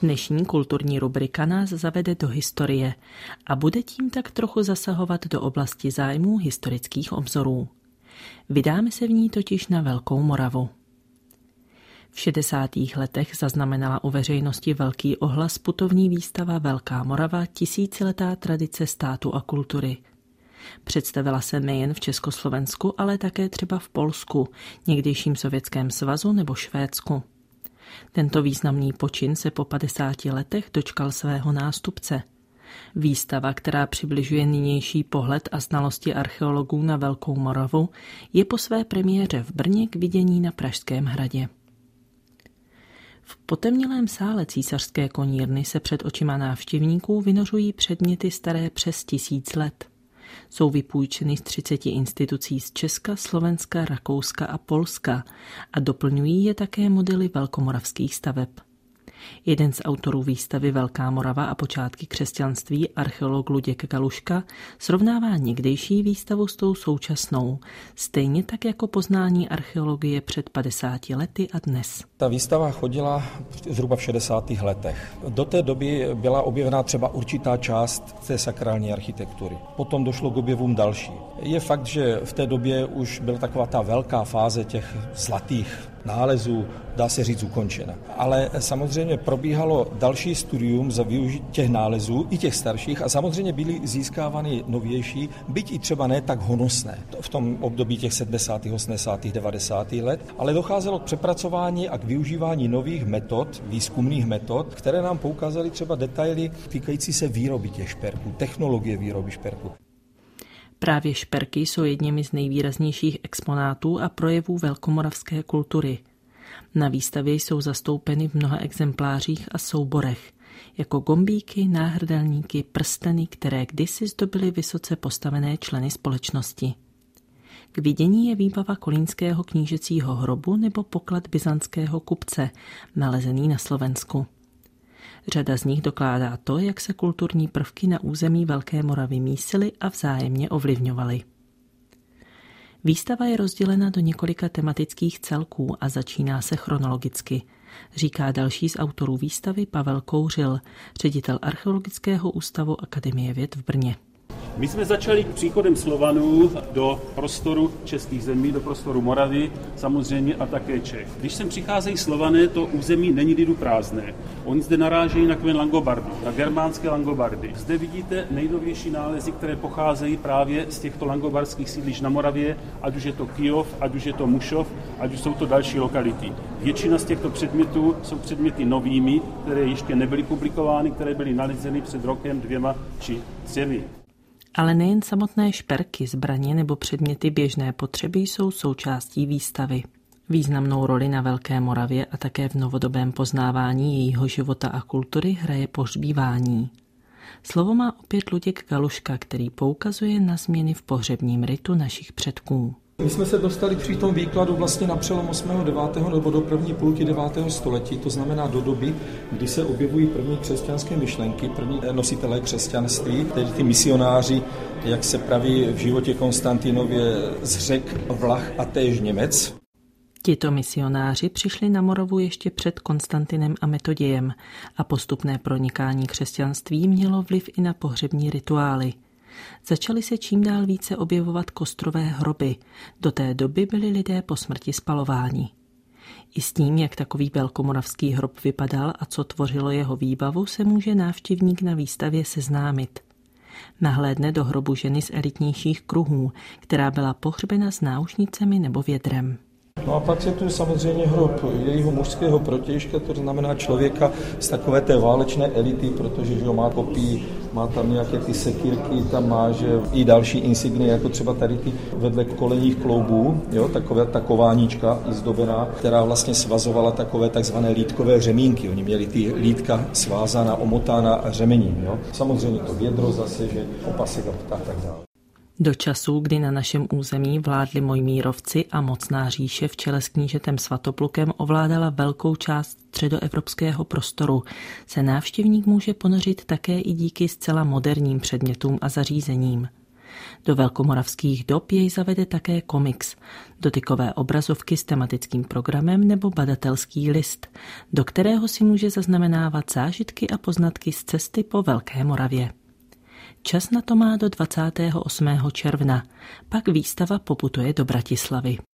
Dnešní kulturní rubrika nás zavede do historie a bude tím tak trochu zasahovat do oblasti zájmů historických obzorů. Vydáme se v ní totiž na Velkou Moravu. V 60. letech zaznamenala u veřejnosti velký ohlas putovní výstava Velká Morava – tisíciletá tradice státu a kultury. Představila se nejen v Československu, ale také třeba v Polsku, někdejším Sovětském svazu nebo Švédsku. Tento významný počin se po 50 letech dočkal svého nástupce. Výstava, která přibližuje nynější pohled a znalosti archeologů na Velkou Moravu, je po své premiéře v Brně k vidění na Pražském hradě. V potemnělém sále Císařské konírny se před očima návštěvníků vynořují předměty staré přes 1000 let. Jsou vypůjčeny z 30 institucí z Česka, Slovenska, Rakouska a Polska a doplňují je také modely velkomoravských staveb. Jeden z autorů výstavy Velká Morava a počátky křesťanství, archeolog Luděk Galuška, srovnává někdejší výstavu s tou současnou, stejně tak jako poznání archeologie před 50 lety a dnes. Ta výstava chodila zhruba v 60. letech. Do té doby byla objevená třeba určitá část té sakrální architektury. Potom došlo k objevům další. Je fakt, že v té době už byla taková ta velká fáze těch zlatých nálezů, dá se říct, ukončena. Ale samozřejmě probíhalo další studium za využití těch nálezů, i těch starších, a samozřejmě byly získávány novější, byť i třeba ne tak honosné v tom období těch 70., 80., 90. let, ale docházelo k přepracování a k využívání nových metod, výzkumných metod, které nám poukázaly třeba detaily týkající se výroby těch šperků, technologie výroby šperků. Právě šperky jsou jedněmi z nejvýraznějších exponátů a projevů velkomoravské kultury. Na výstavě jsou zastoupeny v mnoha exemplářích a souborech, jako gombíky, náhrdelníky, prsteny, které kdysi zdobily vysoce postavené členy společnosti. K vidění je výbava kolínského knížecího hrobu nebo poklad byzantského kupce, nalezený na Slovensku. Řada z nich dokládá to, jak se kulturní prvky na území Velké Moravy mísily a vzájemně ovlivňovaly. Výstava je rozdělena do několika tematických celků a začíná se chronologicky, říká další z autorů výstavy Pavel Kouřil, ředitel Archeologického ústavu Akademie věd v Brně. My jsme začali příchodem Slovanů do prostoru českých zemí, do prostoru Moravy samozřejmě a také Čech. Když sem přicházejí Slované, to území není lidu prázdné. Oni zde narážejí na kmen Langobardu, na germánské Langobardy. Zde vidíte nejnovější nálezy, které pocházejí právě z těchto langobardských sídlišť na Moravě, ať už je to Kyjov, ať už je to Mušov, ať už jsou to další lokality. Většina z těchto předmětů jsou předměty novými, které ještě nebyly publikovány, které byly nalezeny před rokem, 2 či 3. Ale nejen samotné šperky, zbraně nebo předměty běžné potřeby jsou součástí výstavy. Významnou roli na Velké Moravě a také v novodobém poznávání jejího života a kultury hraje pohřbívání. Slovo má opět Luděk Galuška, který poukazuje na změny v pohřebním ritu našich předků. My jsme se dostali při tom výkladu vlastně na přelom 8. 9. nebo do první půlky 9. století, to znamená do doby, kdy se objevují první křesťanské myšlenky, první nositelé křesťanství, tedy ty misionáři, jak se praví v životě Konstantinově, z Řek, Vlach a též Němec. Tito misionáři přišli na Moravu ještě před Konstantinem a Metodějem a postupné pronikání křesťanství mělo vliv i na pohřební rituály. Začaly se čím dál více objevovat kostrové hroby. Do té doby byli lidé po smrti spalováni. I s tím, jak takový velkomoravský hrob vypadal a co tvořilo jeho výbavu, se může návštěvník na výstavě seznámit. Nahlédne do hrobu ženy z elitnějších kruhů, která byla pohřbena s náušnicemi nebo vědrem. No a pak je tu samozřejmě hrob jejího mužského protějška, to znamená člověka z takové té válečné elity, protože že má kopí, má tam nějaké ty sekírky, tam má že i další insigny, jako třeba tady ty vedle kolenních kloubů, jo, taková ta kováníčka izdobená, která vlastně svazovala takové takzvané lítkové řemínky. Oni měli ty lítka svázána, omotána řemením. Jo. Samozřejmě to vědro zase, že opasek a tak dále. Do časů, kdy na našem území vládli Mojmírovci a mocná říše v čele s knížetem Svatoplukem ovládala velkou část středoevropského prostoru, se návštěvník může ponořit také i díky zcela moderním předmětům a zařízením. Do velkomoravských dob jej zavede také komiks, dotykové obrazovky s tematickým programem nebo badatelský list, do kterého si může zaznamenávat zážitky a poznatky z cesty po Velké Moravě. Čas na to má do 28. června, pak výstava poputuje do Bratislavy.